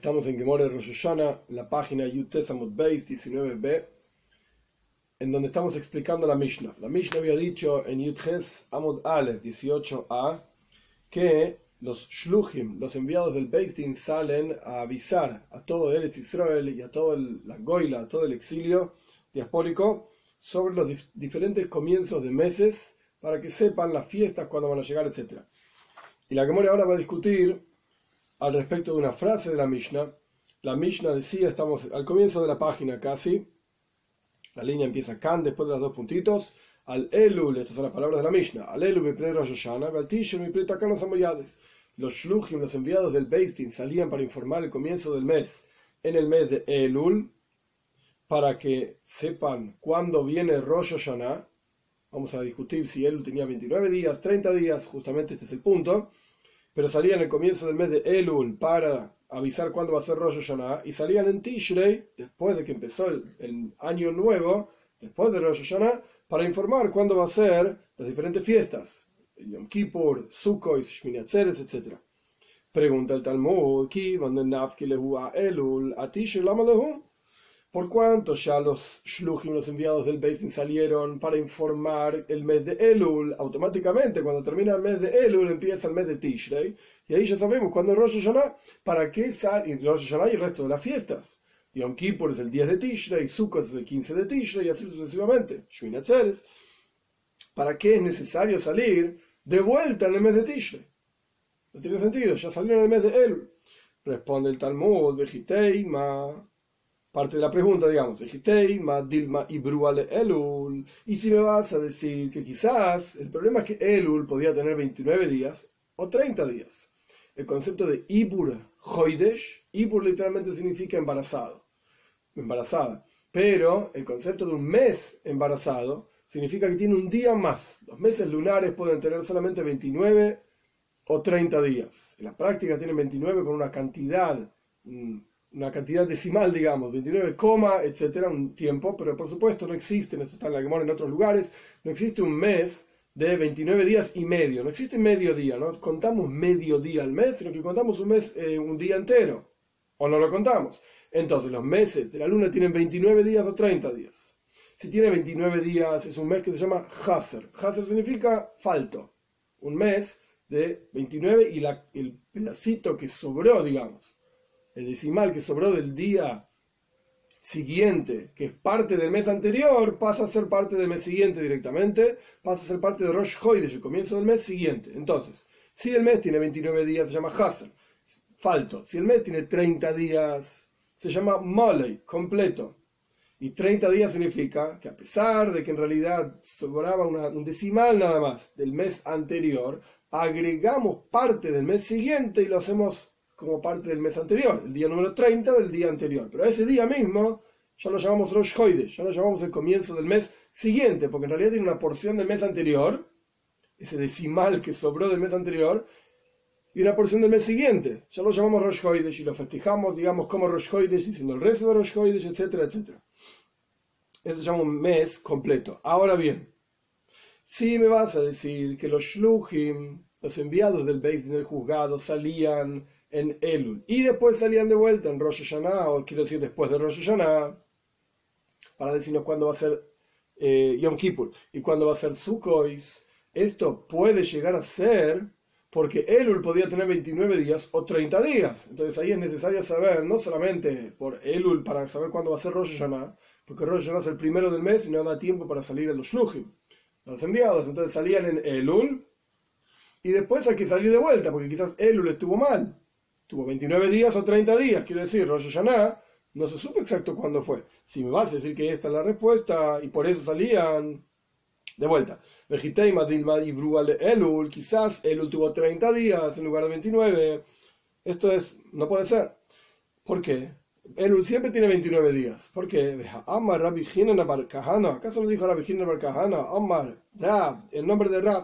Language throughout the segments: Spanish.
Estamos en Gemara Rosh Hashanah, en la página Yutes Amud Beis 19b, en donde estamos explicando la Mishnah. La Mishnah había dicho en Yutes Amud Aleph 18a que los Shluchim, los enviados del Beis Din, salen a avisar a todo Eretz Israel y a toda la Goila, a todo el exilio diaspórico sobre los diferentes comienzos de meses para que sepan las fiestas, cuándo van a llegar, etc. Y la Gemara ahora va a discutir al respecto de una frase de la Mishnah. La Mishnah decía, estamos al comienzo de la página casi, la línea empieza Kan, después de los dos puntitos, al Elul, estas son las palabras de la Mishnah, al Elul mi pre Rosh Hashanah, al Tisher mi pre Takana Samoyades. Los Shluchim, los enviados del Beis Din, salían para informar el comienzo del mes, en el mes de Elul, para que sepan cuándo viene Rosh Hashanah. Vamos a discutir si Elul tenía 29 días, 30 días, justamente este es el punto. Pero salían en el comienzo del mes de Elul para avisar cuándo va a ser Rosh Hashanah, y salían en Tishrei, después de que empezó el año nuevo, después de Rosh Hashanah, para informar cuándo va a ser las diferentes fiestas, Yom Kippur, Sukkot, Shmini Atzeres, etc. Pregunta el Talmud, ¿por cuánto ya los Shluchim, los enviados del Beis Din, salieron para informar el mes de Elul? Automáticamente, cuando termina el mes de Elul, empieza el mes de Tishrei, y ahí ya sabemos cuándo es Rosh Hashanah, para qué sale Rosh Hashanah y el resto de las fiestas. Yom Kippur es el 10 de Tishrei, Sukkot es el 15 de Tishrei, y así sucesivamente. Shmini Atzeres. ¿Para qué es necesario salir de vuelta en el mes de Tishrei? No tiene sentido, ya salió en el mes de Elul. Responde el Talmud, Vejiteima. Parte de la pregunta, digamos, y si me vas a decir que quizás el problema es que Elul podía tener 29 días o 30 días. El concepto de Ibur Hoidesh, Ibur literalmente significa embarazada, pero el concepto de un mes embarazado significa que tiene un día más. Los meses lunares pueden tener solamente 29 o 30 días. En la práctica tienen 29 con una cantidad decimal, digamos, 29, etcétera, un tiempo, pero por supuesto no existe, esto está en la Gemara en otros lugares, no existe un mes de 29 días y medio, no existe medio día, no contamos medio día al mes, sino que contamos un mes, un día entero, o no lo contamos. Entonces los meses de la luna tienen 29 días o 30 días. Si tiene 29 días es un mes que se llama Haser. Haser significa falto, un mes de 29 y el pedacito que sobró, digamos, el decimal que sobró del día siguiente, que es parte del mes anterior, pasa a ser parte del mes siguiente directamente, pasa a ser parte de Rosh Chodesh, el comienzo del mes siguiente. Entonces, si el mes tiene 29 días, se llama Haser, falto. Si el mes tiene 30 días, se llama Molei, completo. Y 30 días significa que a pesar de que en realidad sobraba un decimal nada más del mes anterior, agregamos parte del mes siguiente y lo hacemos como parte del mes anterior, el día número 30 del día anterior. Pero ese día mismo ya lo llamamos Rosh Chodesh, ya lo llamamos el comienzo del mes siguiente, porque en realidad tiene una porción del mes anterior, ese decimal que sobró del mes anterior, y una porción del mes siguiente. Ya lo llamamos Rosh Chodesh y lo festejamos, digamos, como Rosh Chodesh, diciendo el resto de Rosh Chodesh, etcétera, etcétera. Eso se llama un mes completo. Ahora bien, si me vas a decir que los Shluchim, los enviados del Beis Din, del juzgado, salían en Elul y después salían de vuelta en Rosh Hashanah, o quiero decir después de Rosh Hashanah, para decirnos cuándo va a ser Yom Kippur y cuándo va a ser Sukkot, esto puede llegar a ser porque Elul podía tener 29 días o 30 días. Entonces ahí es necesario saber, no solamente por Elul para saber cuándo va a ser Rosh Hashanah, porque Rosh Hashanah es el primero del mes y no da tiempo para salir a los Shluchim, los enviados. Entonces salían en Elul y después hay que salir de vuelta, porque quizás Elul estuvo mal, tuvo 29 días o 30 días, quiero decir, Rosh Hashanah, no se supo exacto cuándo fue. Si me vas a decir que esta es la respuesta, y por eso salían de vuelta. Elul, quizás Elul tuvo 30 días en lugar de 29. Esto no puede ser. ¿Por qué? Elul siempre tiene 29 días. ¿Por qué? Amar Rabbi Hinan bar Kahana. ¿Acaso lo dijo Rabbi Hinan bar Kahana? Amar Rav, el nombre de Rav.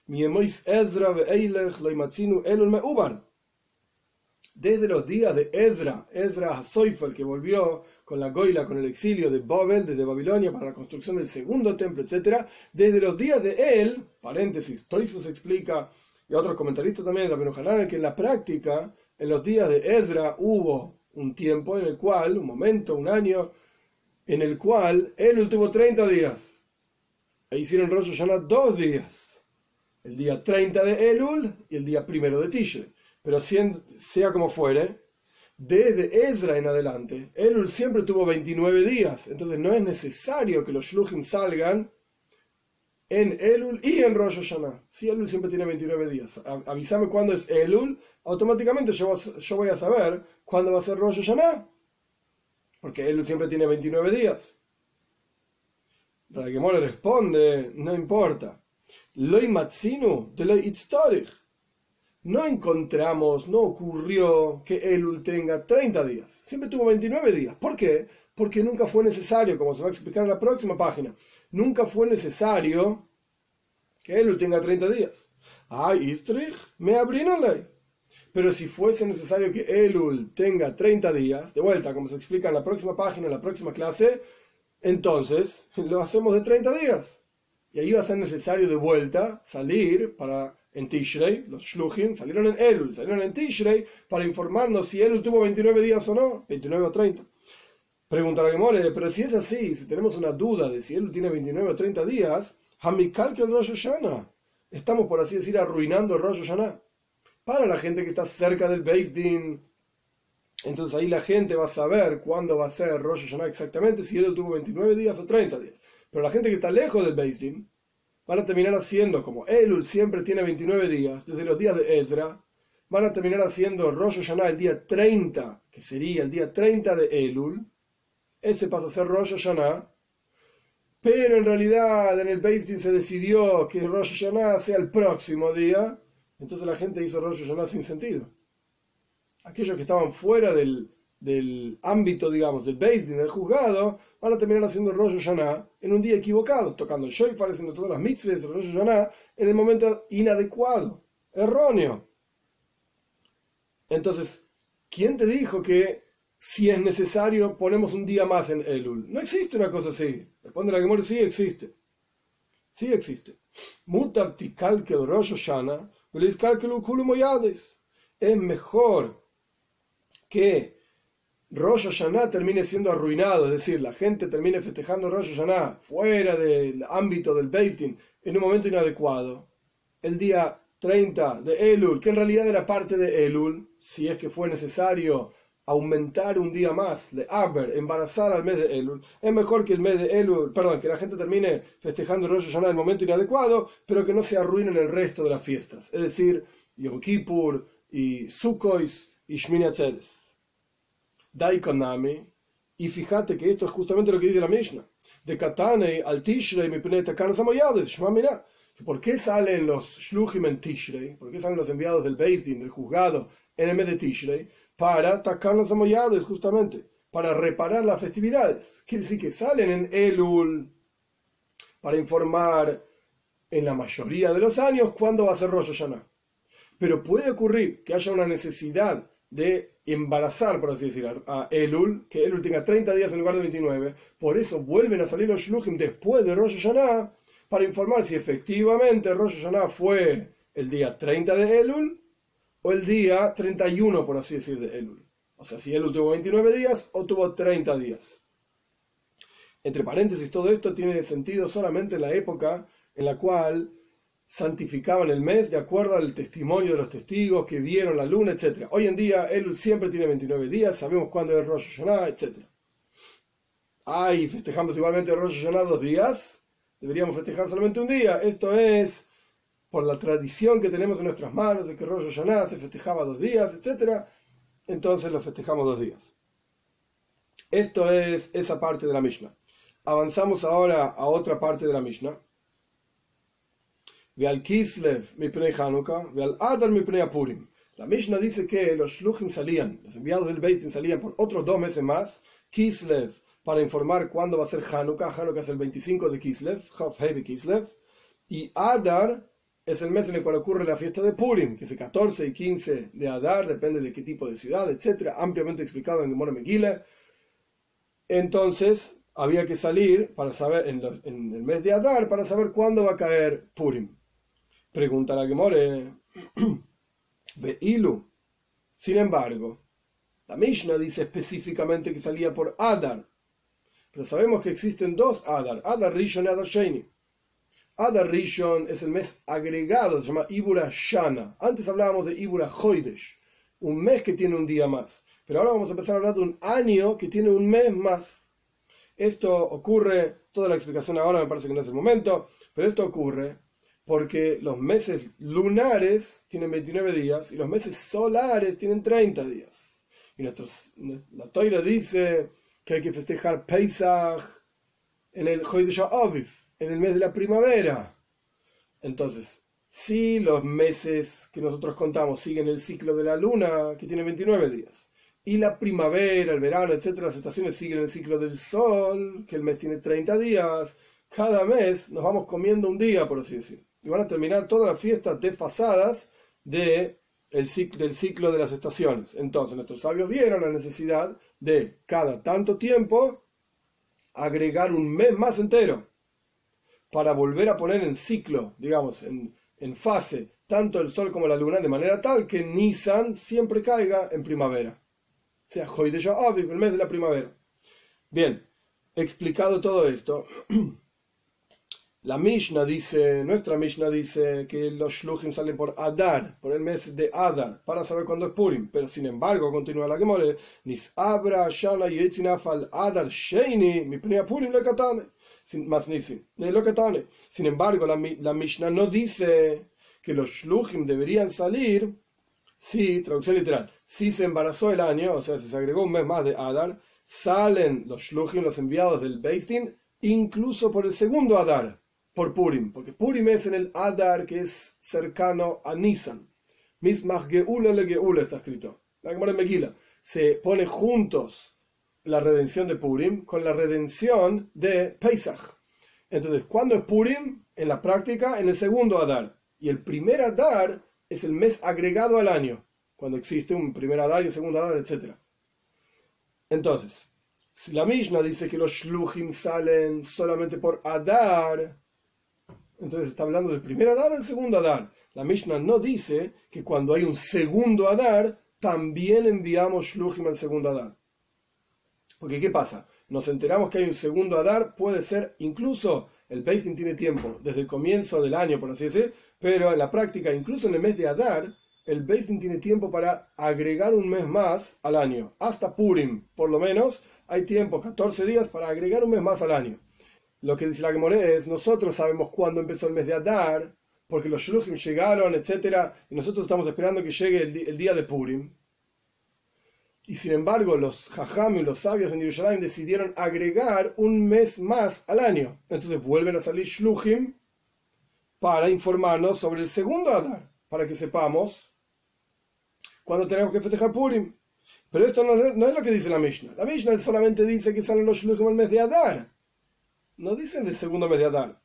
Desde los días de Ezra Hasoifel, que volvió con la Goila, con el exilio de Babel, desde Babilonia, para la construcción del segundo templo, etc. Desde los días de él, paréntesis, Toisos explica, y otros comentaristas también, Rabbeinu Hanan, que en la práctica, en los días de Ezra hubo un tiempo en el cual, un momento, un año, en el cual Elul tuvo 30 días. E hicieron Rosh Hashanah 2 días. El día 30 de Elul y el día 1 de Tishrei. Pero sea como fuere, desde Ezra en adelante, Elul siempre tuvo 29 días. Entonces no es necesario que los Shluchim salgan en Elul y en Rosh Hashanah. Si Elul siempre tiene 29 días. Avísame cuándo es Elul, automáticamente yo voy a saber cuándo va a ser Rosh Hashanah. Porque Elul siempre tiene 29 días. Rabbi Gemore responde, no importa. Loi matzinu de loi itztorich. No encontramos, no ocurrió que Elul tenga 30 días. Siempre tuvo 29 días. ¿Por qué? Porque nunca fue necesario, como se va a explicar en la próxima página, nunca fue necesario que Elul tenga 30 días. Ay, Istrich, me abrieron ley. Pero si fuese necesario que Elul tenga 30 días, de vuelta, como se explica en la próxima página, en la próxima clase, entonces lo hacemos de 30 días. Y ahí va a ser necesario de vuelta salir en Tishrei, los Shluchim salieron en Elul, salieron en Tishrei para informarnos si Elul tuvo 29 días o no, 29 o 30. Pregunta la Gemore, pero si es así, si tenemos una duda de si Elul tiene 29 o 30 días, Hamikal que el Rosh Hashanah, estamos por así decir arruinando el Rosh Hashanah. Para la gente que está cerca del Beis Din, entonces ahí la gente va a saber cuándo va a ser Rosh Hashanah exactamente, si Elul tuvo 29 días o 30 días. Pero la gente que está lejos del Beis Din van a terminar haciendo, como Elul siempre tiene 29 días, desde los días de Ezra, van a terminar haciendo Rosh Hashanah el día 30, que sería el día 30 de Elul. Ese pasa a ser Rosh Hashanah, pero en realidad en el Beis Din se decidió que Rosh Hashanah sea el próximo día, entonces la gente hizo Rosh Hashanah sin sentido. Aquellos que estaban fuera del ámbito, digamos, del Beis Din, del juzgado, van a terminar haciendo Rosh Hashanah en un día equivocado, tocando el shofar, haciendo todas las mitzvahs de Rosh Hashanah en el momento inadecuado, erróneo. Entonces, ¿quién te dijo que si es necesario ponemos un día más en Elul? No existe una cosa así. Responde la Gemara, sí existe. Sí existe. Mutar tikalkel Rosh Hashanah, es mejor que Rosh Hashanah termine siendo arruinado, es decir, la gente termine festejando Rosh Hashanah fuera del ámbito del Beis Din en un momento inadecuado. El día 30 de Elul, que en realidad era parte de Elul, si es que fue necesario aumentar un día más, embarazar al mes de Elul, es mejor que el mes de Elul, que la gente termine festejando Rosh Hashanah en el momento inadecuado, pero que no se arruinen el resto de las fiestas, es decir, Yom Kippur y Sukkot y Shmini Atzeres. Daikonami, y fíjate que esto es justamente lo que dice la Mishnah, de Katane al Tishrei mipnei takan samoyades, Shma Mirá. ¿Por qué salen los Shluchim en Tishrei? ¿Por qué salen los enviados del Beis Din, del juzgado, en el mes de Tishrei? Para takan samoyades, justamente, para reparar las festividades. Quiere decir que salen en Elul para informar en la mayoría de los años cuándo va a ser Rosh Hashanah. Pero puede ocurrir que haya una necesidad de embarazar, por así decir, a Elul, que Elul tenga 30 días en lugar de 29. Por eso vuelven a salir los Shluchim después de Rosh Hashanah para informar si efectivamente Rosh Hashanah fue el día 30 de Elul o el día 31, por así decir, de Elul. O sea, si Elul tuvo 29 días o tuvo 30 días. Entre paréntesis, todo esto tiene sentido solamente en la época en la cual santificaban el mes de acuerdo al testimonio de los testigos que vieron la luna, etc. Hoy en día Elul siempre tiene 29 días, sabemos cuándo es Rosh Hashanah, etc. Festejamos igualmente Rosh Hashanah 2 días, deberíamos festejar solamente un día. Esto es por la tradición que tenemos en nuestras manos de que Rosh Hashanah se festejaba 2 días, etc. Entonces lo festejamos 2 días. Esto es esa parte de la Mishnah. Avanzamos ahora a otra parte de la Mishnah. Veal Kislev mipnei Hanukkah, veal Adar mipnei Purim. La Mishnah dice que los Shluchim salían, los enviados del Beis Din salían por otros 2 meses más, Kislev, para informar cuándo va a ser Hanukkah. Hanukkah es el 25 de Kislev, Chav Hei Kislev, y Adar es el mes en el cual ocurre la fiesta de Purim, que es el 14 y 15 de Adar, depende de qué tipo de ciudad, etc. Ampliamente explicado en Gemara Megillah. Entonces, había que salir para saber en el mes de Adar para saber cuándo va a caer Purim. Pregunta la Gemara, Veilu. Sin embargo, La Mishnah dice específicamente que salía por Adar, pero sabemos que existen dos Adar, Adar Rishon y Adar Sheni. Adar Rishon es el mes agregado, se llama Ibura Shana. Antes hablábamos de Ibura Hoidesh, un mes que tiene un día más. Pero ahora vamos a empezar a hablar de un año que tiene un mes más. Esto ocurre, toda la explicación ahora me parece que no es el momento, pero esto ocurre porque los meses lunares tienen 29 días y los meses solares tienen 30 días. Y la Toira dice que hay que festejar Pesach en el Chodesh Aviv, en el mes de la primavera. Entonces, si los meses que nosotros contamos siguen el ciclo de la luna, que tiene 29 días, y la primavera, el verano, etcétera, las estaciones siguen el ciclo del sol, que el mes tiene 30 días, cada mes nos vamos comiendo un día, por así decir. Y van a terminar todas las fiestas desfasadas del ciclo de las estaciones. Entonces nuestros sabios vieron la necesidad de cada tanto tiempo agregar un mes más entero para volver a poner en ciclo, digamos, en fase, tanto el sol como la luna, de manera tal que Nisan siempre caiga en primavera. O sea, Chodesh Aviv, el mes de la primavera. Bien, explicado todo esto, nuestra Mishnah dice que los shluchim salen por Adar, por el mes de Adar, para saber cuándo es Purim. Pero sin embargo, continúa la Gemara, Nis abra shana yetzinafal Adar sheini mi pnei Purim lo katane. Sin embargo, la Mishnah no dice que los shluchim deberían salir, si, traducción literal, si se embarazó el año, o sea, si se agregó un mes más de Adar, salen los shluchim, los enviados del Beis Din, incluso por el segundo Adar, por Purim, porque Purim es en el Adar que es cercano a Nisan. Mismach Geula le Geula está escrito. La Gemara en Megila. Se pone juntos la redención de Purim con la redención de Pesach. Entonces, ¿cuándo es Purim? En la práctica, en el segundo Adar. Y el primer Adar es el mes agregado al año, cuando existe un primer Adar y un segundo Adar, etc. Entonces, si la Mishnah dice que los shluchim salen solamente por Adar, entonces está hablando del primer Adar o el segundo Adar. La Mishnah no dice que cuando hay un segundo Adar, también enviamos shluchim al segundo Adar. Porque ¿qué pasa? Nos enteramos que hay un segundo Adar, puede ser incluso, el Beis Din tiene tiempo, desde el comienzo del año, por así decir, pero en la práctica, incluso en el mes de Adar, el Beis Din tiene tiempo para agregar un mes más al año. Hasta Purim, por lo menos, hay tiempo, 14 días, para agregar un mes más al año. Lo que dice la Gemara es, nosotros sabemos cuándo empezó el mes de Adar, porque los shluchim llegaron, etc. Y nosotros estamos esperando que llegue el día de Purim. Y sin embargo, los Jajam y los sabios en Yerushalayim decidieron agregar un mes más al año. Entonces vuelven a salir shluchim para informarnos sobre el segundo Adar, para que sepamos cuándo tenemos que festejar Purim. Pero esto no es lo que dice la Mishnah. La Mishnah solamente dice que salen los shluchim el mes de Adar. No dicen el segundo mes de Adar.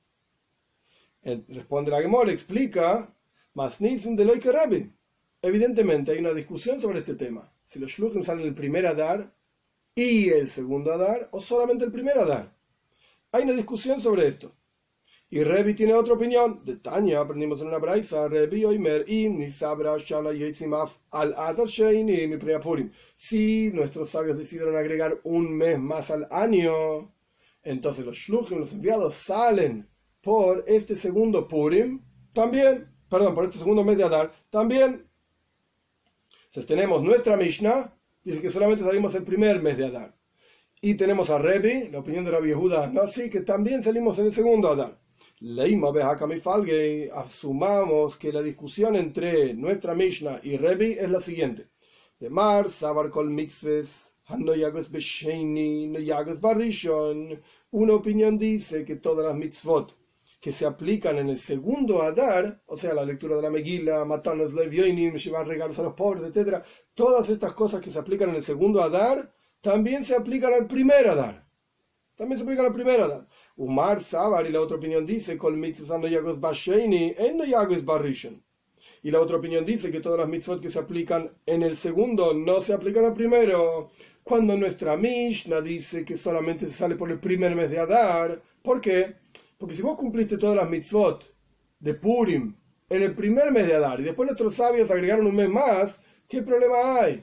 Responde la Gemara, explica, mas dicen de Loike Rabbi. Evidentemente hay una discusión sobre este tema. Si los shluchim salen el primer Adar y el segundo Adar, o solamente el primer Adar. Hay una discusión sobre esto. Y Rebbe tiene otra opinión. De Tanya aprendimos en una braisa, Rebbe Oimer im nisabra shana yetzimaf al Adar sheini mi pnei Purim. Si nuestros sabios decidieron agregar un mes más al año, entonces los shluchim, los enviados, salen por este segundo Purim, también, por este segundo mes de Adar, también. Entonces tenemos nuestra Mishnah, dice que solamente salimos el primer mes de Adar. Y tenemos a Rebbe, la opinión de Rabbi Yehuda, no, sí, que también salimos en el segundo Adar. Leima behakamifalge, asumamos que la discusión entre nuestra Mishnah y Rebbe es la siguiente. De Mar, Sabar kol mitzves, Hanoyagos Besheini, Noyagos Barishon. Una opinión dice que todas las mitzvot que se aplican en el segundo Adar, o sea, la lectura de la Megila, matarnos levioinim, llevar regalos a los pobres, etc., todas estas cosas que se aplican en el segundo Adar, también se aplican al primer Adar. También se aplican al primer Adar. Umar Sabar, y la otra opinión dice, Kol mitzvot Noyagos Basheini, en Noyagos Barishon. Y la otra opinión dice que todas las mitzvot que se aplican en el segundo no se aplican al primero. Cuando nuestra Mishnah dice que solamente se sale por el primer mes de Adar. ¿Por qué? Porque si vos cumpliste todas las mitzvot de Purim en el primer mes de Adar y después nuestros sabios agregaron un mes más, ¿qué problema hay?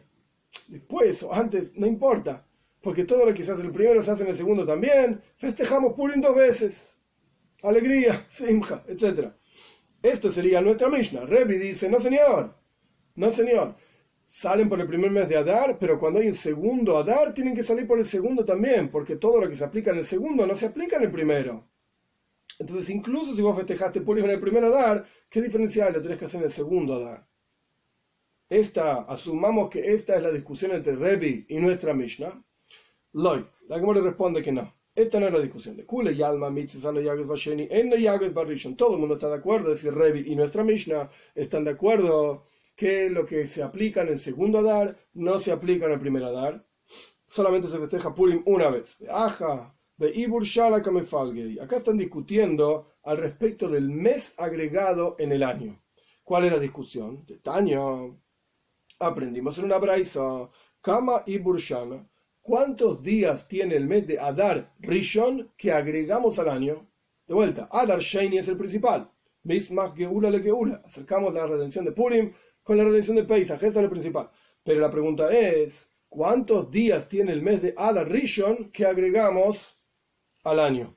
después o antes, no importa, porque todo lo que se hace en el primero se hace en el segundo también. Festejamos Purim 2 veces. Alegría, simja, etc. Esto sería nuestra Mishnah. Rebbe dice, no señor, no señor. Salen por el primer mes de Adar, pero cuando hay un segundo Adar, tienen que salir por el segundo también, porque todo lo que se aplica en el segundo no se aplica en el primero. Entonces, incluso si vos festejaste Purim en el primer Adar, ¿qué diferencia hay? Lo tenés que hacer en el segundo Adar. Asumamos que esta es la discusión entre Rebbe y nuestra Mishnah. Lloyd, la Gemara responde que no. Esta no es la discusión de Kule y Alma, Mitzvah, no Yages Basheni, en no Yages Barishon. Todo el mundo está de acuerdo, es decir, Rebbe y nuestra Mishnah están de acuerdo que lo que se aplica en el segundo Adar no se aplica en el primer Adar. Solamente se festeja Purim una vez. Aja, Beibur Shara Kamefalgei. Acá están discutiendo al respecto del mes agregado en el año. ¿Cuál es la discusión? De Taño. Aprendimos en una braisa, Kama Ibur Shana. ¿Cuántos días tiene el mes de Adar Rishon que agregamos al año? De vuelta, Adar Sheni es el principal. Mismach Geula le Geula. Acercamos la redención de Purim con la redención de Pesach. Esa es el principal. Pero la pregunta es, ¿cuántos días tiene el mes de Adar Rishon que agregamos al año?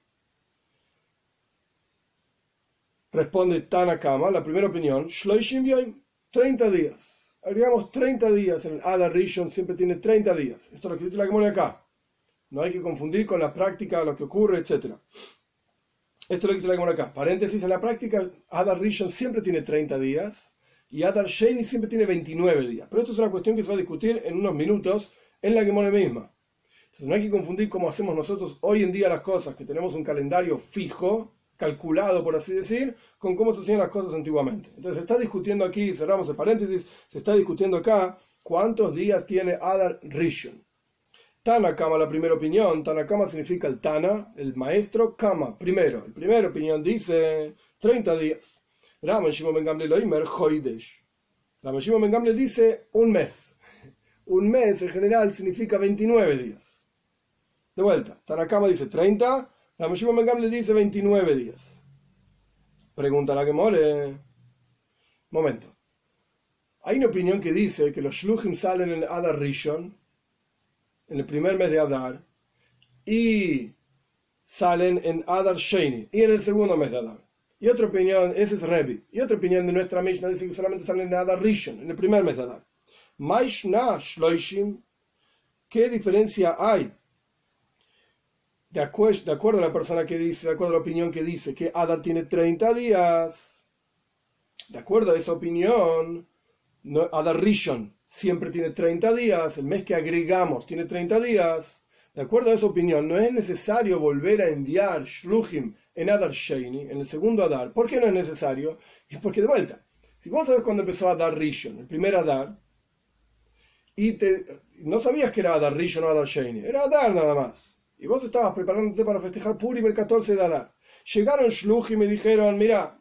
Responde Tanakama, la primera opinión, Shloishim Yoim, 30 días. Agregamos 30 días en el Adar Rishon, siempre tiene 30 días. Esto es lo que dice la Gemara acá. No hay que confundir con la práctica, lo que ocurre, etc. Esto es lo que dice la Gemara acá. Paréntesis, en la práctica, Adar Rishon siempre tiene 30 días y Adar Sheni siempre tiene 29 días. Pero esto es una cuestión que se va a discutir en unos minutos en la Gemara misma. Entonces no hay que confundir cómo hacemos nosotros hoy en día las cosas, que tenemos un calendario fijo, calculado por así decir, con cómo se hacían las cosas antiguamente. Entonces se está discutiendo aquí, cerramos el paréntesis, se está discutiendo acá cuántos días tiene Adar Rishon. Tanakama, la primera opinión. Tanakama significa el Tana, el maestro, Kama, primero. La primera opinión dice 30 días. Rama Shimon ben Gamliel Oimer Hoidesh. Rama Shimon ben Gamliel dice un mes. Un mes en general significa 29 días. De vuelta, Tanakama dice 30, Rama Shimon ben Gamliel dice 29 días. Pregunta la Gemara. Momento. Hay una opinión que dice que los Shluchim salen en Adar Rishon, en el primer mes de Adar, y salen en Adar Sheni, y en el segundo mes de Adar. Y otra opinión, ese es Rebbe. Y otra opinión de nuestra Mishnah dice que solamente salen en Adar Rishon, en el primer mes de Adar. Maishna Shloishim, ¿qué diferencia hay? De acuerdo a la persona que dice, de acuerdo a la opinión que dice que Adar tiene 30 días, de acuerdo a esa opinión, Adar Rishon siempre tiene 30 días, el mes que agregamos tiene 30 días. De acuerdo a esa opinión, no es necesario volver a enviar Shluchim en Adar Sheni, en el segundo Adar. ¿Por qué no es necesario? Es porque, de vuelta, si vos sabés cuándo empezó Adar Rishon, el primer Adar, y no sabías que era Adar Rishon o Adar Sheni, era Adar nada más. Y vos estabas preparándote para festejar Purim el 14 de Adar. Llegaron Shluchim y me dijeron, mira,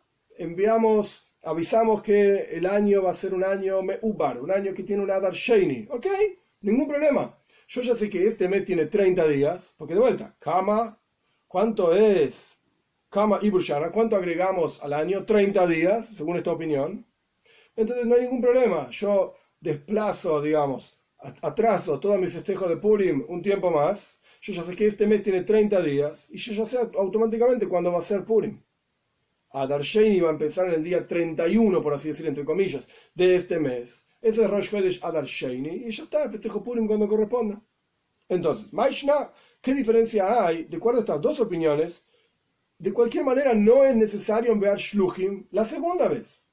avisamos que el año va a ser un año Meubar, un año que tiene un Adar Sheni. ¿Ok? Ningún problema. Yo ya sé que este mes tiene 30 días, porque de vuelta, Kama, ¿cuánto es? Kama y Burshana, ¿cuánto agregamos al año? 30 días, según esta opinión. Entonces no hay ningún problema. Yo desplazo, digamos, atraso todo mi festejo de Purim un tiempo más. Yo ya sé que este mes tiene 30 días y yo ya sé automáticamente cuándo va a ser Purim. Adar Sheni va a empezar en el día 31, por así decir, entre comillas, de este mes. Ese es Rosh Chodesh Adar Sheni y ya está, festejo Purim cuando corresponda. Entonces, Maishna, ¿qué diferencia hay? De acuerdo a estas dos opiniones, de cualquier manera no es necesario enviar Shluchim la segunda vez.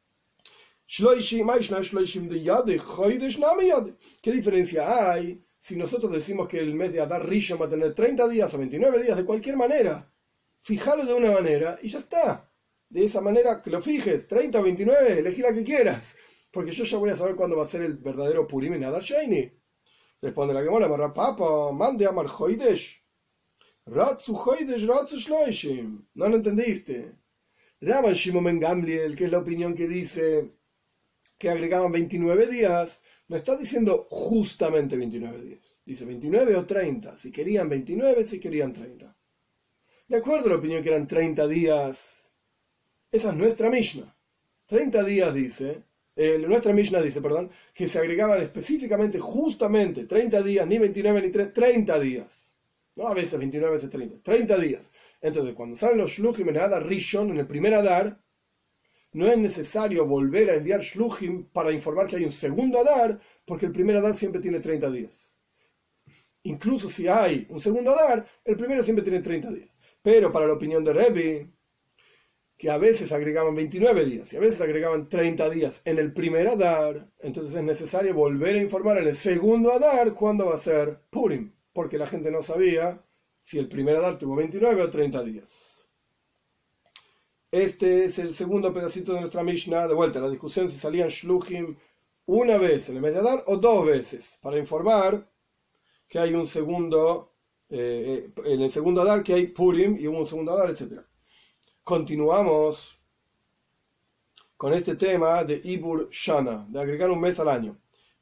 ¿Qué diferencia hay si nosotros decimos que el mes de Adar Rishon va a tener 30 días o 29 días? De cualquier manera, fíjalo de una manera y ya está. De esa manera que lo fijes, 30 o 29, elegí la que quieras, porque yo ya voy a saber cuándo va a ser el verdadero Purim en Adar Sheni. Responde la Gemara, Marra Papa, mande Amar Hoidesh. Ratzu Hoidesh, Ratzu Shloishim. No lo entendiste. Raban Shimon ben Gamliel, que es la opinión que dice que agregaban 29 días, no está diciendo justamente 29 días. Dice 29 o 30. Si querían 29, si querían 30. De acuerdo a la opinión que eran 30 días, esa es nuestra Mishnah. 30 días dice Nuestra Mishnah dice, perdón, que se agregaban específicamente, justamente, 30 días, ni 29 ni 30 días. No a veces 29, a veces 30 días. Entonces, cuando salen los Shluchim en Adar Rishon, en el primer Adar, no es necesario volver a enviar Shluchim para informar que hay un segundo Adar, porque el primer Adar siempre tiene 30 días. Incluso si hay un segundo Adar, el primero siempre tiene 30 días. Pero para la opinión de Rebbe, que a veces agregaban 29 días y a veces agregaban 30 días en el primer Adar, entonces es necesario volver a informar en el segundo Adar cuándo va a ser Purim, porque la gente no sabía si el primer Adar tuvo 29 o 30 días. Este es el segundo pedacito de nuestra Mishnah. De vuelta, la discusión si salían Shluchim una vez en el mes de Adar o dos veces, para informar que hay un segundo, en el segundo Adar que hay Purim y hubo un segundo Adar, etc. Continuamos con este tema de Ibur Shana, de agregar un mes al año.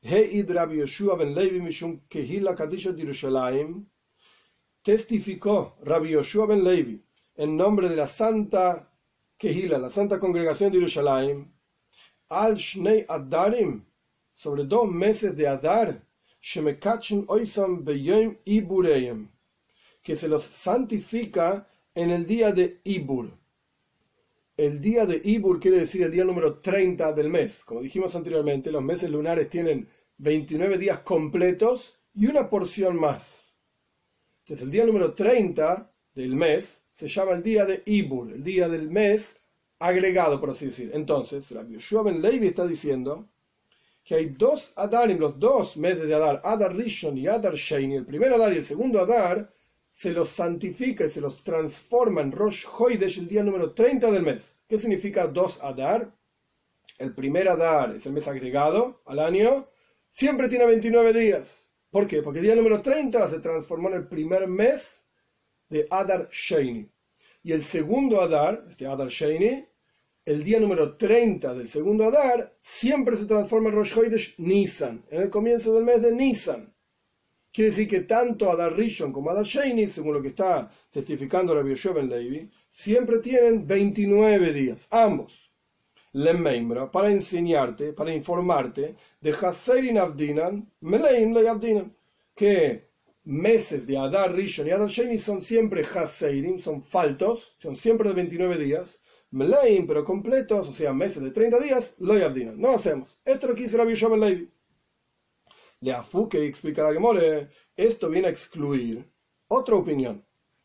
Testificó Rabbi Yoshua ben Levi en nombre de la Santa Kehila, la Santa Congregación de Jerusalén, al Shnei Adarim, sobre 2 meses de Adar, Shemekachin Oisam Beyom Ibureim, que se los santifica en el día de Ibur. El día de Ibur quiere decir el día número 30 del mes. Como dijimos anteriormente, los meses lunares tienen 29 días completos y una porción más. Entonces, el día número 30 del mes se llama el día de Ibur, el día del mes agregado, por así decir. Entonces, Rabbi Yoshua ben Levi está diciendo que hay 2 Adarim, los 2 meses de Adar, Adar Rishon y Adar Sheini, el primer Adar y el segundo Adar, se los santifica y se los transforma en Rosh Hoidesh el día número 30 del mes. ¿Qué significa 2 Adar? El primer Adar es el mes agregado al año, siempre tiene 29 días. ¿Por qué? Porque el día número 30 se transformó en el primer mes de Adar Sheini. Y el segundo Adar, este Adar Sheini, el día número 30 del segundo Adar, siempre se transforma en Rosh Hoidesh Nisan, en el comienzo del mes de Nisan. Quiere decir que tanto Adar Rishon como Adar Sheini, según lo que está testificando Rabbi Yoshua ben Levi, siempre tienen 29 días, ambos. Lemmeimra, para enseñarte, para informarte, de Haserin Abdinan, Meleim le Abdinan, que meses de Adar Rishon y Adar Sheini son siempre Haserin, son faltos, son siempre de 29 días, Meleim, pero completos, o sea, meses de 30 días, lo Abdinan. No hacemos. Esto lo quiso Rabbi Yoshua ben Levi. Le afuque y explica la Gemore, esto viene a excluir otra opinión.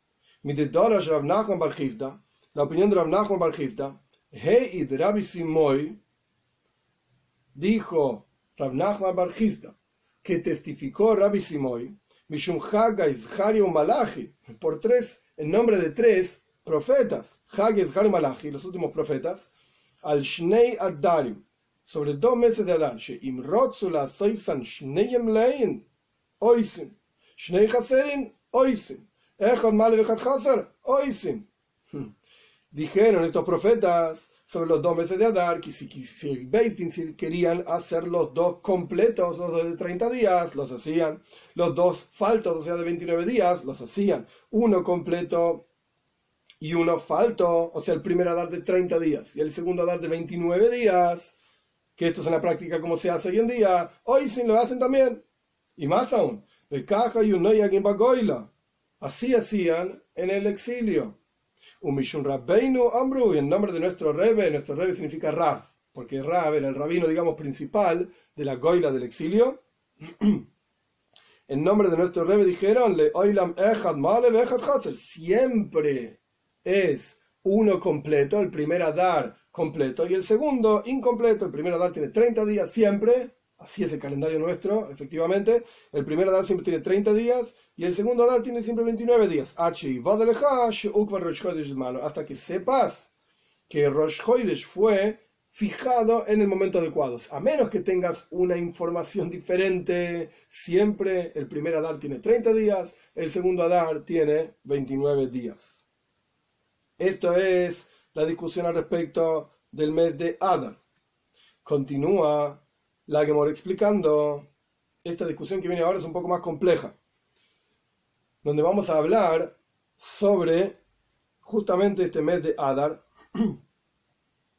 La opinión de Rav Nachman bar Chizda, Heid Rabbi Simoy, dijo Rav Nachman bar Chizda, que testificó Rabbi Simoy, Mishum Hagai, Zchari y Malachi, en nombre de 3 profetas, Hagai, Zchari y Malachi, los últimos profetas, al Shnei Adarim, sobre 2 meses de Adar, Imrotzula Soisan Shneyem Lein, Oisin, Shnei Haserin, Oisin, Echad Male Vechad Haser, Oisin. Dijeron estos profetas sobre los 2 meses de Adar que si Beis Din querían hacer los 2 completos, los de 30 días, los hacían. Los 2 faltos, o sea, de 29 días, los hacían. Uno completo y uno falto, o sea, el primer Adar de 30 días y el segundo Adar de 29 días. Que esto es en la práctica como se hace hoy en día, hoy sí lo hacen también. Y más aún, así hacían en el exilio. Umishun Rabbeinu Amru, y en nombre de nuestro Rebbe significa Rab, porque Rab era el rabino, digamos, principal de la Goila del exilio. En nombre de nuestro Rebbe dijeron, Le Oilam Echad Male Vechad Haser, siempre es uno completo, el primer Adar completo y el segundo incompleto. El primer Adar tiene 30 días siempre, así es el calendario nuestro, efectivamente. El primer Adar siempre tiene 30 días y el segundo Adar tiene siempre 29 días. Hasta que sepas que Rosh Hoidesh fue fijado en el momento adecuado. A menos que tengas una información diferente, siempre el primer Adar tiene 30 días, el segundo Adar tiene 29 días. Esto es la discusión al respecto del mes de Adar. Continúa la Gemara explicando. Esta discusión que viene ahora es un poco más compleja, donde vamos a hablar sobre justamente este mes de Adar,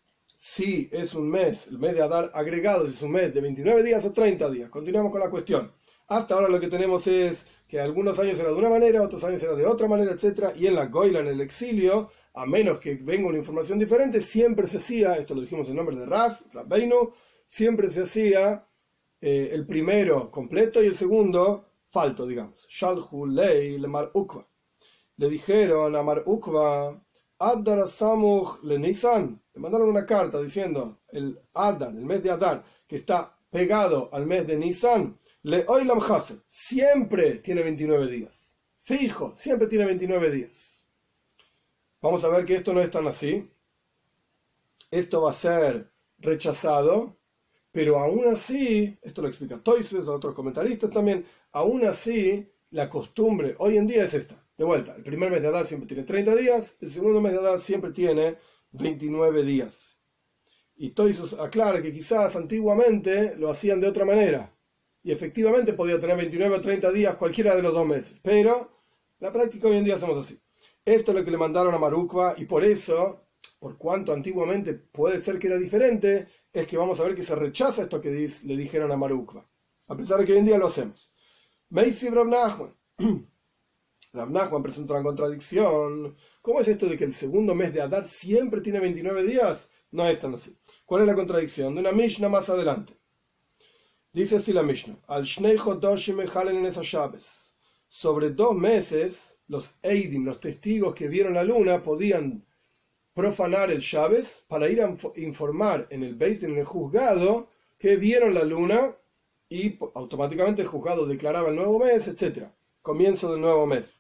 si es un mes, el mes de Adar agregado, si es un mes de 29 días o 30 días. Continuamos con la cuestión. Hasta ahora lo que tenemos es que algunos años era de una manera, otros años era de otra manera, etc. Y en la Goila, en el exilio, a menos que venga una información diferente, siempre se hacía, esto lo dijimos en nombre de Rabbeinu, siempre se hacía el primero completo y el segundo falto, digamos. Shalhu lei le Mar Ukva. Le dijeron a Mar Ukva, Adar Samuch le Nisan. Le mandaron una carta diciendo, el Adar, el mes de Adar, que está pegado al mes de Nisan, le Oilam Haser, siempre tiene 29 días. Fijo, siempre tiene 29 días. Vamos a ver que esto no es tan así. Esto va a ser rechazado, pero aún así, esto lo explica Toises, otros comentaristas también, aún así, la costumbre hoy en día es esta. De vuelta, el primer mes de Adar siempre tiene 30 días, el segundo mes de Adar siempre tiene 29 días. Y Toises aclara que quizás antiguamente lo hacían de otra manera. Y efectivamente podía tener 29 o 30 días cualquiera de los 2 meses. Pero la práctica hoy en día hacemos así. Esto es lo que le mandaron a Mar Ukva y por eso, por cuanto antiguamente puede ser que era diferente, es que vamos a ver que se rechaza esto que le dijeron a Mar Ukva. A pesar de que hoy en día lo hacemos. Meisi Rav Nachman. Rav Nachman presenta una contradicción. ¿Cómo es esto de que el segundo mes de Adar siempre tiene 29 días? No es tan así. ¿Cuál es la contradicción? De una Mishnah más adelante. Dice así la Mishnah, al Shnei Chodoshim mejalen en esas llaves. Sobre 2 meses, los Eidim, los testigos que vieron la luna, podían profanar el Shabes para ir a informar en el Beis Din, en el juzgado, que vieron la luna y automáticamente el juzgado declaraba el nuevo mes, etc. Comienzo del nuevo mes.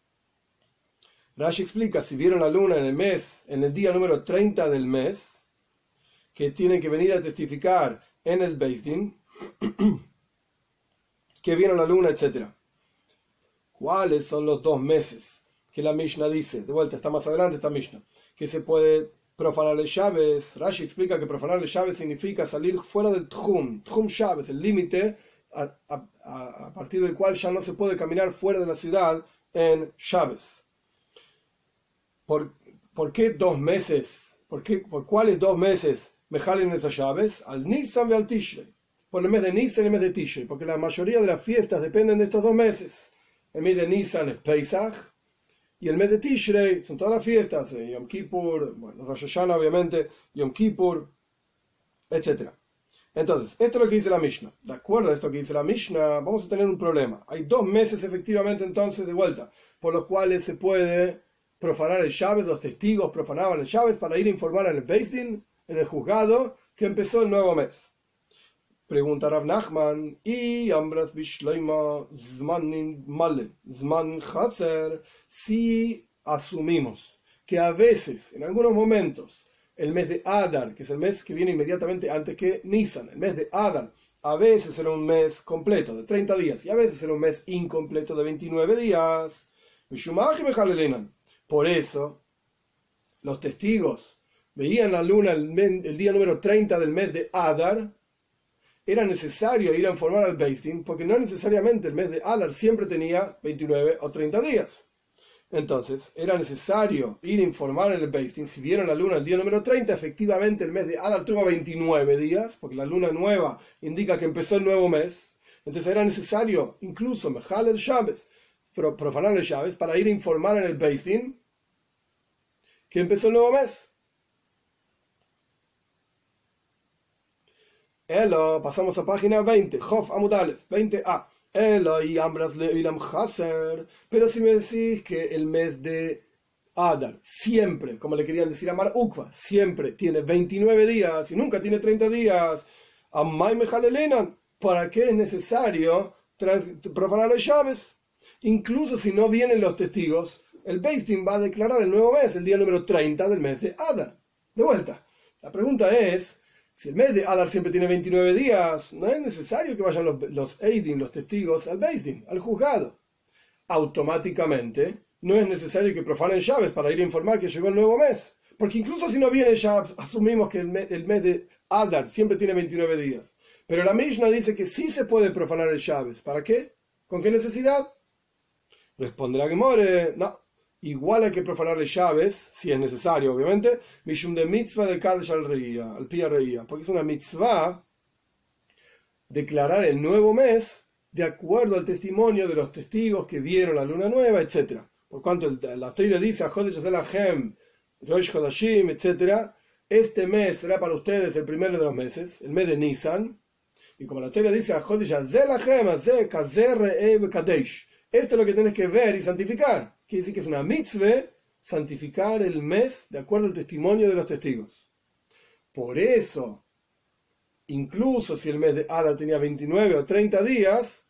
Rashi explica, si vieron la luna en el mes, en el día número 30 del mes, que tienen que venir a testificar en el Beis Din, que vieron la luna, etc. ¿Cuáles son los 2 meses que la Mishnah dice? De vuelta, está más adelante esta Mishnah. Que se puede profanar el Shabes. Rashi explica que profanar el Shabes significa salir fuera del Tchum Shabes, el límite a partir del cual ya no se puede caminar fuera de la ciudad en Shabes. ¿Por qué 2 meses? ¿Por cuáles 2 meses me jalen esas llaves? Al Nisan y al Tishrei. Por el mes de Nisan y el mes de Tishrei, porque la mayoría de las fiestas dependen de estos 2 meses. El mes de Nisan es Pesach, y el mes de Tishrei son todas las fiestas, Yom Kippur, bueno, Rosh Hashanah obviamente, Yom Kippur, etc. Entonces, esto es lo que dice la Mishnah. De acuerdo a esto que dice la Mishnah, vamos a tener un problema. Hay 2 meses efectivamente entonces de vuelta, por los cuales se puede profanar el Shabes, los testigos profanaban el Shabes para ir a informar en el Beis Din, en el juzgado, que empezó el nuevo mes. Pregunta Rav Nachman, y Ambras Bishleima Zman Male, Zman Haser, si asumimos que a veces, en algunos momentos, el mes de Adar, que es el mes que viene inmediatamente antes que Nisan, el mes de Adar, a veces era un mes completo de 30 días y a veces era un mes incompleto de 29 días. Por eso, los testigos veían la luna el día número 30 del mes de Adar. Era necesario ir a informar al Beis Din, porque no necesariamente el mes de Adar siempre tenía 29 o 30 días. Entonces, era necesario ir a informar en el Beis Din. Si vieron la luna el día número 30, efectivamente el mes de Adar tuvo 29 días, porque la luna nueva indica que empezó el nuevo mes. Entonces era necesario, incluso, mejal el Shabes, profanar el Shabes, para ir a informar en el Beis Din que empezó el nuevo mes. Elo, pasamos a página 20, Jof Amud Aleph, 20a. Elo y Ambras Leilam Haser. Pero si me decís que el mes de Adar siempre, como le querían decir a Mar Ukva, siempre tiene 29 días y nunca tiene 30 días, Amay Mejalelenan, ¿para qué es necesario profanar los llaves? Incluso si no vienen los testigos, el Beis Din va a declarar el nuevo mes, el día número 30 del mes de Adar. De vuelta, la pregunta es, si el mes de Adar siempre tiene 29 días, no es necesario que vayan los Eidim, los testigos, al Beis Din, al juzgado. Automáticamente, no es necesario que profanen llaves para ir a informar que llegó el nuevo mes. Porque incluso si no viene ya, asumimos que el mes de Adar siempre tiene 29 días. Pero la Mishnah dice que sí se puede profanar el llaves. ¿Para qué? ¿Con qué necesidad? Responde la Gemara, no. igual hay que profanarle llaves, si es necesario, obviamente, mishum de mitzvah de Kadesh al Pia Reía, porque es una mitzvah declarar el nuevo mes de acuerdo al testimonio de los testigos que vieron la luna nueva, etc. Por cuanto la Torah dice a Jodesh Azelachem, Rosh Hodashim, etc., este mes será para ustedes el primero de los meses, el mes de Nisan, y como la Torah dice a Jodesh Azelachem, Azel Kazer Re'ev Kadesh, esto es lo que tienes que ver y santificar. Quiere decir que es una mitzvah santificar el mes de acuerdo al testimonio de los testigos. Por eso, incluso si el mes de Adar tenía 29 o 30 días,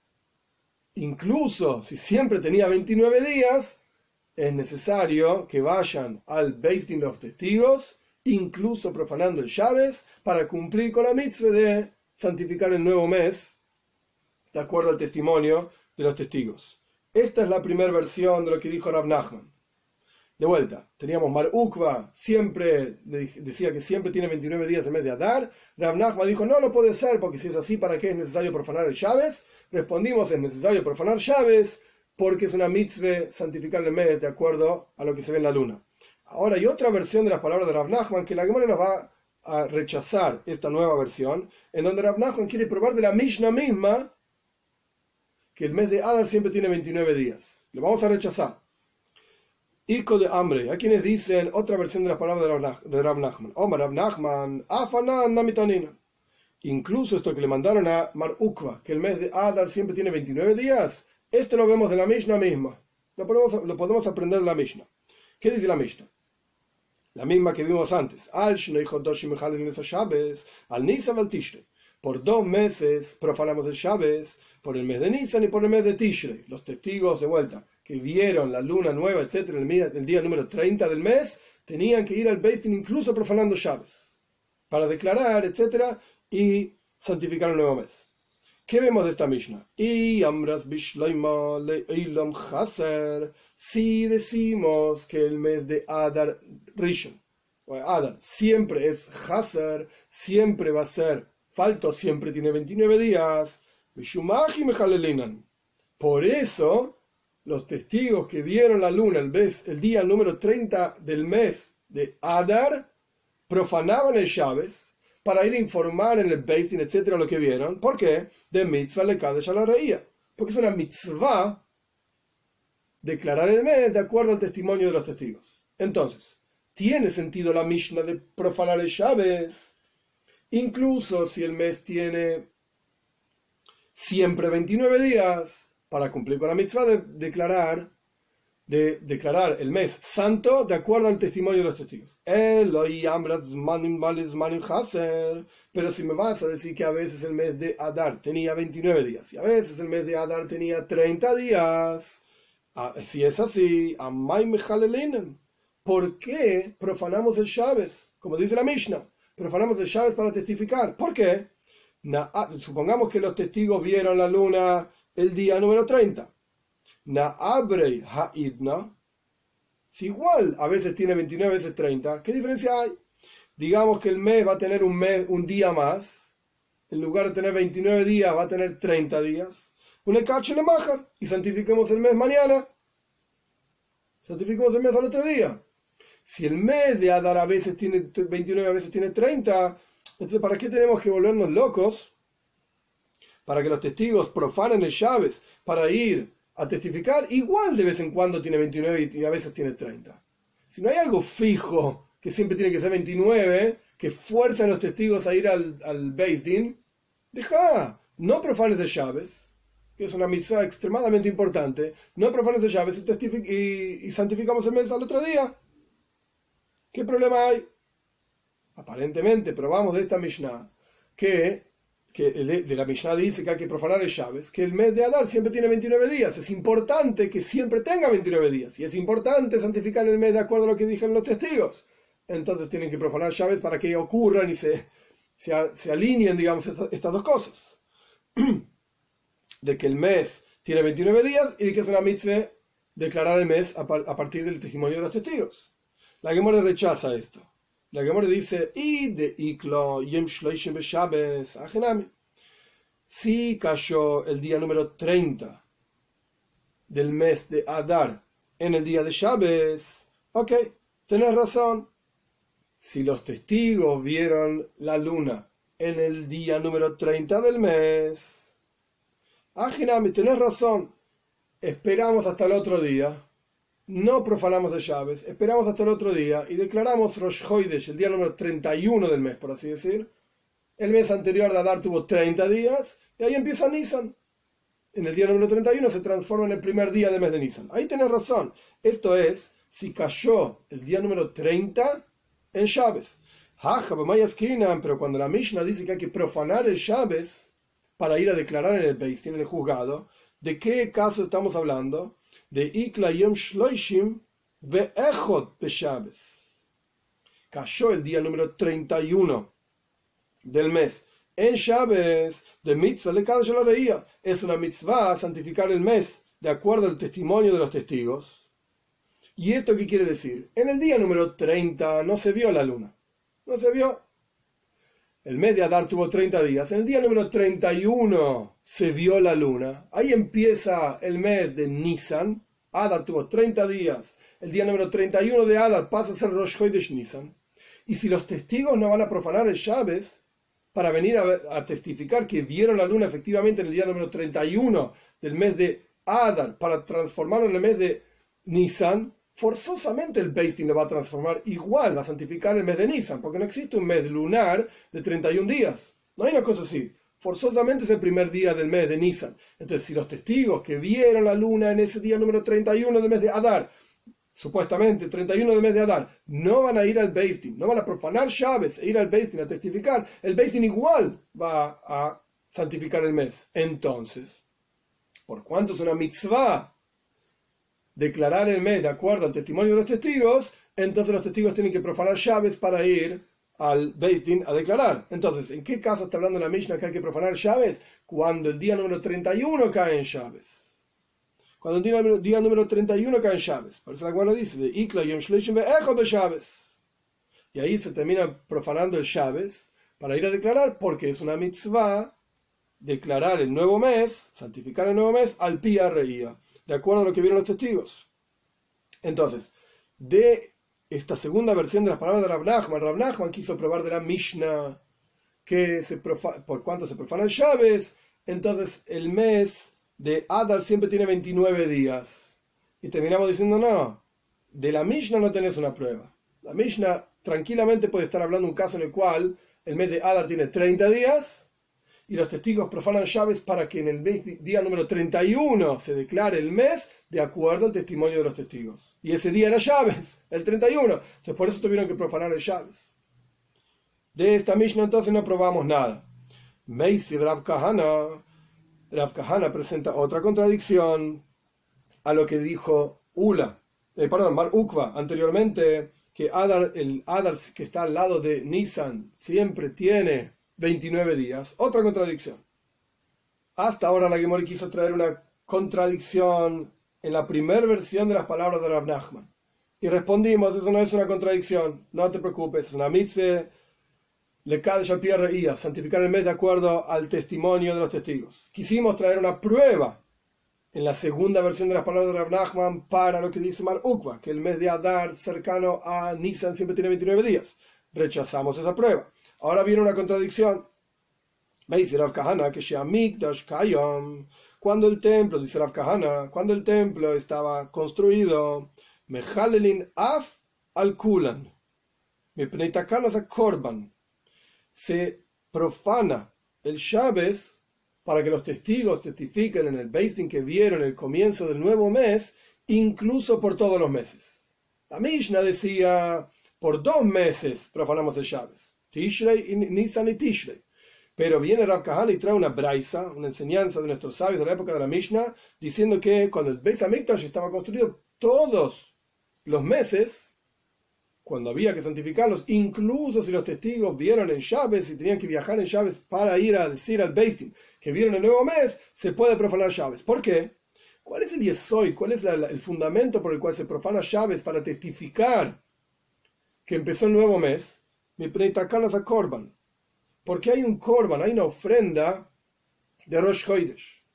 incluso si siempre tenía 29 días, es necesario que vayan al Beis Din de los testigos, incluso profanando el Shabes, para cumplir con la mitzvah de santificar el nuevo mes de acuerdo al testimonio de los testigos. Esta es la primera versión de lo que dijo Rav Nachman. De vuelta, teníamos Mar Ukva, siempre decía que siempre tiene 29 días el mes de Adar. Rav Nachman dijo, no puede ser, porque si es así, ¿para qué es necesario profanar el Shabes? Respondimos, es necesario profanar Shabes porque es una mitzvah santificar el mes de acuerdo a lo que se ve en la luna. Ahora hay otra versión de las palabras de Rav Nachman que la Gemara nos va a rechazar esta nueva versión, en donde Rav Nachman quiere probar de la Mishnah misma que el mes de Adar siempre tiene 29 días. Lo vamos a rechazar. Hijo de hambre. Hay quienes dicen otra versión de las palabras de Rav Nachman. Omar Rav Nachman, afanan namitanina. Incluso esto que le mandaron a Mar Ukva, que el mes de Adar siempre tiene 29 días, esto lo vemos en la Mishnah misma. Lo podemos aprender de la Mishnah. ¿Qué dice la Mishnah? La misma que vimos antes. Al Shnei Chodoshim Mechalelin Shabbos, al Nisan al Tishrei. Por 2 meses profanamos el Shabes, por el mes de Nisan y por el mes de Tishrei. Los testigos de vuelta que vieron la luna nueva, etc., el día número 30 del mes, tenían que ir al Beis Din incluso profanando Shabes, para declarar, etc., y santificar el nuevo mes. ¿Qué vemos de esta Mishnah? Y Amras Bishloima Leilam Chaser, si decimos que el mes de Adar Rishon, o Adar, siempre es Chaser, siempre va a ser falto, siempre tiene 29 días, por eso los testigos que vieron la luna el día número 30 del mes de Adar profanaban el Shabes para ir a informar en el Beis Din, etcétera, lo que vieron. ¿Por qué? De mitzvah le kadesh a la reía. Porque es una mitzvah declarar el mes de acuerdo al testimonio de los testigos. Entonces, ¿tiene sentido la Mishnah de profanar el Shabes? Incluso si el mes tiene siempre 29 días para cumplir con la mitzvah de declarar el mes santo de acuerdo al testimonio de los testigos. Pero si me vas a decir que a veces el mes de Adar tenía 29 días y a veces el mes de Adar tenía 30 días, si es así, ¿por qué profanamos el Shabes? Como dice la Mishnah, profanamos el Shabes para testificar. ¿Por qué? Supongamos que los testigos vieron la luna el día número 30. Na'abrei ha'idna, si igual a veces tiene 29, a veces 30, ¿qué diferencia hay? Digamos que el mes va a tener un día más, en lugar de tener 29 días va a tener 30 días. Un ekacho le majar y santifiquemos el mes mañana. Santifiquemos el mes al otro día. Si el mes de Adar a veces tiene 29, a veces tiene 30, entonces ¿para qué tenemos que volvernos locos? Para que los testigos profanen el Shabes, para ir a testificar, igual de vez en cuando tiene 29 y a veces tiene 30. Si no hay algo fijo, que siempre tiene que ser 29, que fuerza a los testigos a ir al Beis Din, no profanes el Shabes, que es una mitzvah extremadamente importante, no profanes el Shabes y santificamos el mes al otro día. ¿Qué problema hay? Aparentemente probamos de esta Mishnah que de la Mishnah dice que hay que profanar el Shabes, que el mes de Adar siempre tiene 29 días. Es importante que siempre tenga 29 días. Y es importante santificar el mes de acuerdo a lo que dijeron los testigos. Entonces tienen que profanar Shabes para que ocurran y se alineen, digamos, estas dos cosas. De que el mes tiene 29 días y de que es una mitzvah declarar el mes a partir del testimonio de los testigos. La Gemara rechaza esto. La Gemara dice, y de iklo yem shloishim beshabes ajenami. Si cayó el día número 30 del mes de Adar en el día de Shabes. Ok, tenés razón. Si los testigos vieron la luna en el día número 30 del mes, Ajinami, tenés razón. Esperamos hasta el otro día. No profanamos el Shabes, esperamos hasta el otro día y declaramos Rosh Hodesh, el día número 31 del mes, por así decir. El mes anterior de Adar tuvo 30 días y ahí empieza Nisan. En el día número 31 se transforma en el primer día del mes de Nisan. Ahí tenés razón. Esto es, si cayó el día número 30 en Shabes. Pero cuando la Mishnah dice que hay que profanar el Shabes para ir a declarar en el Beis Din, en el juzgado, ¿de qué caso estamos hablando? De Ikla Yom Shloishim Ve'echot Beshabes. Cayó el día número 31 del mes en Shabes, de mitzvah le cada yo lo veía. Es una mitzvah santificar el mes de acuerdo al testimonio de los testigos. ¿Y esto qué quiere decir? En el día número 30 no se vio la luna. No se vio. El mes de Adar tuvo 30 días. En el día número 31 se vio la luna. Ahí empieza el mes de Nisan. Adar tuvo 30 días. El día número 31 de Adar pasa a ser Rosh Hodesh Nisan. Y si los testigos no van a profanar el Shabes para venir a testificar que vieron la luna efectivamente en el día número 31 del mes de Adar para transformarlo en el mes de Nisan, forzosamente el Beis Din lo va a transformar igual, va a santificar el mes de Nisan, porque no existe un mes lunar de 31 días. No hay una cosa así. Forzosamente es el primer día del mes de Nisan. Entonces, si los testigos que vieron la luna en ese día número 31 del mes de Adar, supuestamente 31 del mes de Adar, no van a ir al Beis Din, no van a profanar Shabes e ir al Beis Din a testificar, el Beis Din igual va a santificar el mes. Entonces, por cuanto es una mitzvah declarar el mes de acuerdo al testimonio de los testigos, entonces los testigos tienen que profanar Shabes para ir al Beis Din a declarar. Entonces, ¿en qué caso está hablando la Mishnah que hay que profanar Shabes? Cuando el día número 31 cae en Shabes. Cuando el día número 31 cae en Shabes. Por eso la Gemara dice, de Ikla Yom Shloishim Ve'echot Beshabes. Y ahí se termina profanando el Shabes para ir a declarar, porque es una mitzvah declarar el nuevo mes, santificar el nuevo mes, al Pia Reía, de acuerdo a lo que vieron los testigos. Entonces, de esta segunda versión de las palabras de Rav Nachman quiso probar de la Mishnah que por cuanto se profana el Shabes, entonces el mes de Adar siempre tiene 29 días. Y terminamos diciendo, no, de la Mishnah no tenés una prueba. La Mishnah tranquilamente puede estar hablando de un caso en el cual el mes de Adar tiene 30 días y los testigos profanan Shabes para que en el día número 31 se declare el mes de acuerdo al testimonio de los testigos. Y ese día era Shabes, el 31. Entonces por eso tuvieron que profanar el Shabes. De esta Mishnah entonces no probamos nada. Meisi Rav Kahana presenta otra contradicción a lo que dijo Bar Ukva anteriormente, que el Adar que está al lado de Nisan siempre tiene 29 días. Otra contradicción. Hasta ahora la Gemara quiso traer una contradicción en la primera versión de las palabras de Rav Nachman. Y respondimos, eso no es una contradicción, no te preocupes, es una mitzvah. Le Kadesh al Pia Reía, santificar el mes de acuerdo al testimonio de los testigos. Quisimos traer una prueba en la segunda versión de las palabras de Rav Nachman para lo que dice Mar Ukva, que el mes de Adar cercano a Nisan siempre tiene 29 días. Rechazamos esa prueba. Ahora viene una contradicción. Me dice Rav Kahana que Sheamikdash Kayom, cuando el templo, dice Rav Kahana, cuando el templo estaba construido, Mehalelin Af al Kulan, Mipnei Takanas a Korban, se profana el Shabes para que los testigos testifiquen en el Beis Din que vieron el comienzo del nuevo mes, incluso por todos los meses. La Mishnah decía, por 2 meses profanamos el Shabes, Tishrei, Nisan y Tishrei. Pero viene Rav Kahana y trae una braisa, una enseñanza de nuestros sabios de la época de la Mishnah, diciendo que cuando el Beis Hamikdash estaba construido todos los meses, cuando había que santificarlos, incluso si los testigos vieron en Shabes y tenían que viajar en Shabes para ir a decir al Beis Din que vieron el nuevo mes, se puede profanar Shabes. ¿Por qué? ¿Cuál es el yesoy? ¿Cuál es el fundamento por el cual se profana Shabes para testificar que empezó el nuevo mes? Mi preitakanas a Korban. Porque hay un Korban, hay una ofrenda de Rosh Hodesh.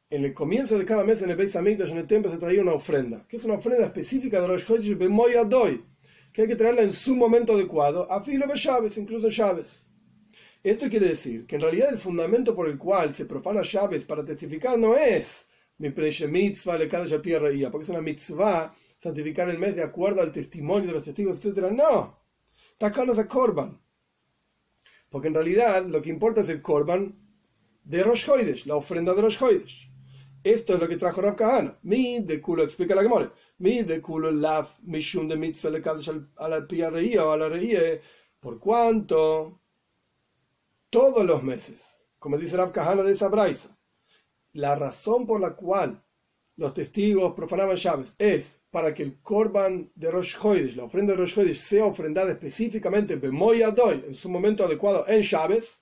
en el comienzo de cada mes en el Beis Hamikdash, en el templo, se traía una ofrenda, que es una ofrenda específica de Rosh Chodesh Bemoy Adoy, que hay que traerla en su momento adecuado, a filo de Shabbos, incluso Shabbos. Esto quiere decir que en realidad el fundamento por el cual se profana Shabbos para testificar no es mi mitzvah le Kadosh al pie reía, porque es una mitzvah santificar el mes de acuerdo al testimonio de los testigos, etc. No, takanos a Korban, porque en realidad lo que importa es el Korban de Rosh Chodesh, la ofrenda de Rosh Chodesh. Esto es lo que trajo Rav Kahana. Mi de culo, explica la Gemara. Mi de culo lav mishum de mitzvah le kadosh a la pia reía o a la reía, por cuanto todos los meses, como dice Rav Kahana de esa braisa, la razón por la cual los testigos profanaban Shabbos es para que el korban de Rosh Chodesh, la ofrenda de Rosh Chodesh, sea ofrendada específicamente bemoy adoy, en su momento adecuado en Shabbos.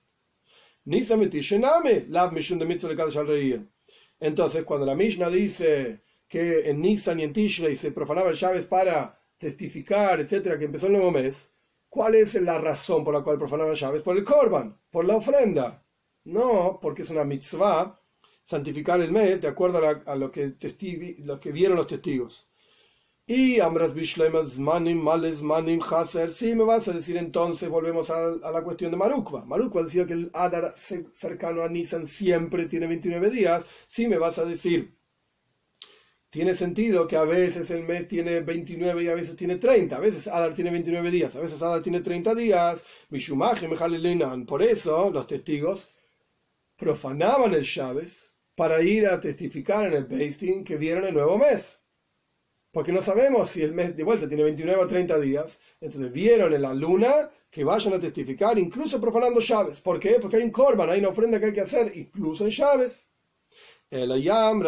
Entonces, cuando la Mishnah dice que en Nisan y en Tishrei se profanaba el Shabbos para testificar, etcétera, que empezó el nuevo mes, ¿cuál es la razón por la cual profanaban el Shabbos? Por el Korban, por la ofrenda. No, porque es una mitzvah santificar el mes de acuerdo a lo que vieron los testigos. Y Amras Bishleim Zmanim, Males Zmanim, Haser, sí me vas a decir entonces, volvemos a la cuestión de Marukva. Marukva decía que el Adar cercano a Nisan siempre tiene 29 días. Sí me vas a decir, tiene sentido que a veces el mes tiene 29 y a veces tiene 30. A veces Adar tiene 29 días, a veces Adar tiene 30 días. Mishumach Mejaleleinan. Por eso los testigos profanaban el Shabbos para ir a testificar en el Beis Din que vieron el nuevo mes. Porque no sabemos si el mes de vuelta tiene 29 o 30 días. Entonces vieron en la luna que vayan a testificar, incluso profanando Shabbos. ¿Por qué? Porque hay un korban, hay una ofrenda que hay que hacer, incluso en Shabbos. Pero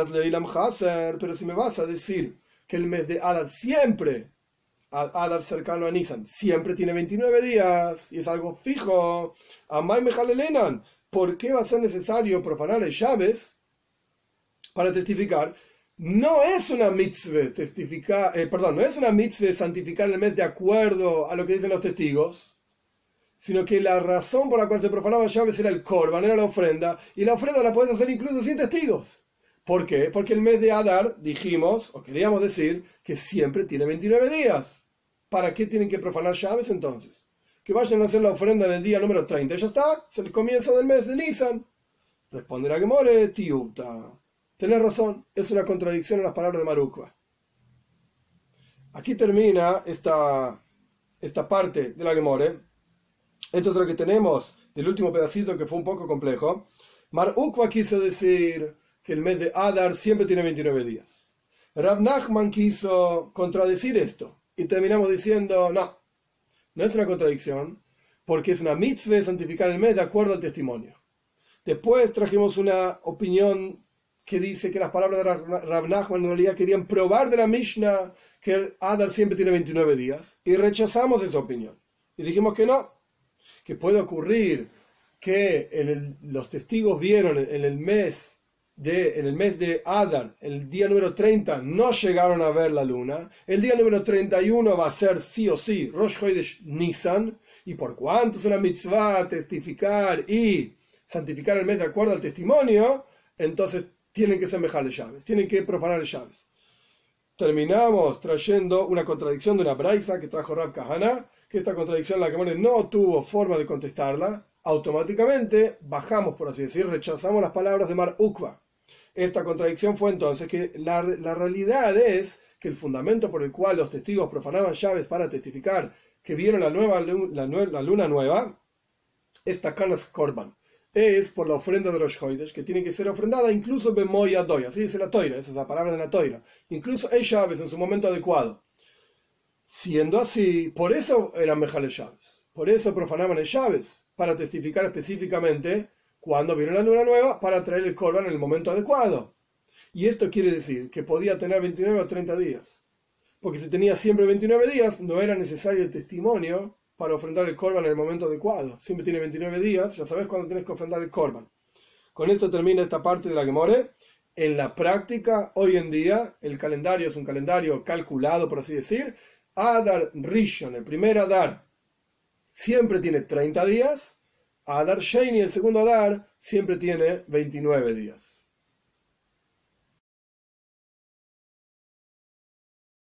si me vas a decir que el mes de Adar siempre, Adar cercano a Nisan, siempre tiene 29 días, y es algo fijo, Amay Mejalelenan, ¿por qué va a ser necesario profanar el Shabbos para testificar? No es una mitzvah testificar, no es una mitzvah santificar el mes de acuerdo a lo que dicen los testigos, sino que la razón por la cual se profanaba el Shabbos era el korban, era la ofrenda, y la ofrenda la puedes hacer incluso sin testigos. ¿Por qué? Porque el mes de Adar, dijimos, o queríamos decir, que siempre tiene 29 días. ¿Para qué tienen que profanar Shabbos entonces? Que vayan a hacer la ofrenda en el día número 30, ya está, es el comienzo del mes de Nisan. Responde la Gemore, tiuta. Tenés razón, es una contradicción en las palabras de Marukva. Aquí termina esta parte de la Gemore. Esto es lo que tenemos del último pedacito que fue un poco complejo. Marukva quiso decir que el mes de Adar siempre tiene 29 días. Rav Nachman quiso contradecir esto. Y terminamos diciendo, no es una contradicción, porque es una mitzvah santificar el mes de acuerdo al testimonio. Después trajimos una opinión que dice que las palabras de Rav Nachman en realidad querían probar de la Mishnah que Adar siempre tiene 29 días. Y rechazamos esa opinión. Y dijimos que no, que puede ocurrir que los testigos vieron en el mes de Adar, el día número 30, no llegaron a ver la luna. El día número 31 va a ser sí o sí Rosh Chodesh Nisan. Y por cuanto es una mitzvah testificar y santificar el mes de acuerdo al testimonio, entonces tienen que semejar el Shabbos, tienen que profanar el Shabbos. Terminamos trayendo una contradicción de una braisa que trajo Rav Kahana, que esta contradicción la Gemara no tuvo forma de contestarla. Automáticamente bajamos, por así decir, rechazamos las palabras de Mar Ukva. Esta contradicción fue entonces que la realidad es que el fundamento por el cual los testigos profanaban Shabbos para testificar que vieron la luna nueva es Takanas Korban. Es por la ofrenda de Rosh Chodesh, que tiene que ser ofrendada incluso bemoy adoy, así dice la Toira, esa es la palabra de la Toira, incluso en Shabbos, en su momento adecuado. Siendo así, por eso eran mejales Shabbos, por eso profanaban el Shabbos, para testificar específicamente cuando vieron la luna nueva, para traer el korban en el momento adecuado. Y esto quiere decir que podía tener 29 o 30 días, porque si tenía siempre 29 días, no era necesario el testimonio para ofrendar el korban en el momento adecuado. Siempre tiene 29 días, ya sabes cuándo tienes que ofrendar el korban. Con esto termina esta parte de la Gemore. En la práctica, hoy en día, el calendario es un calendario calculado, por así decir. Adar Rishon, el primer Adar, siempre tiene 30 días. Adar Sheni, el segundo Adar, siempre tiene 29 días.